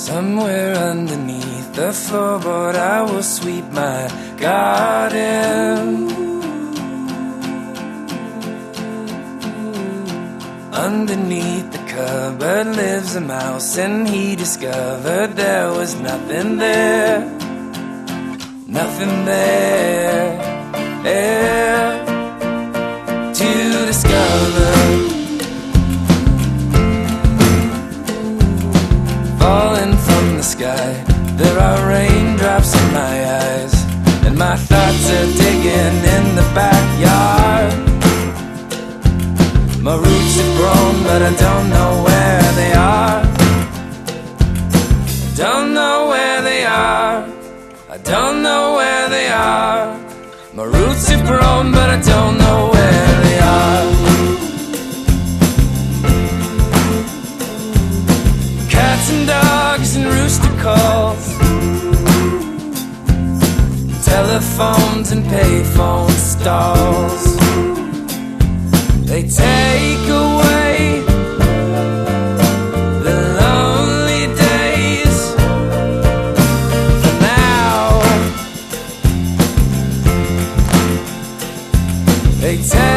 Somewhere underneath the floorboard I will sweep my garden. Underneath the cupboard lives a mouse, and he discovered there was nothing there. Nothing there to discover. Falling from the sky, there are raindrops in my eyes, and my thoughts are digging in the backyard. My roots have grown, but I don't know where they are. Don't know where they are. I don't know where they are. My roots have grown, but I don't know where they are. Cats and dogs and rooster calls, telephones and payphone stalls, they take away the lonely days for now. They take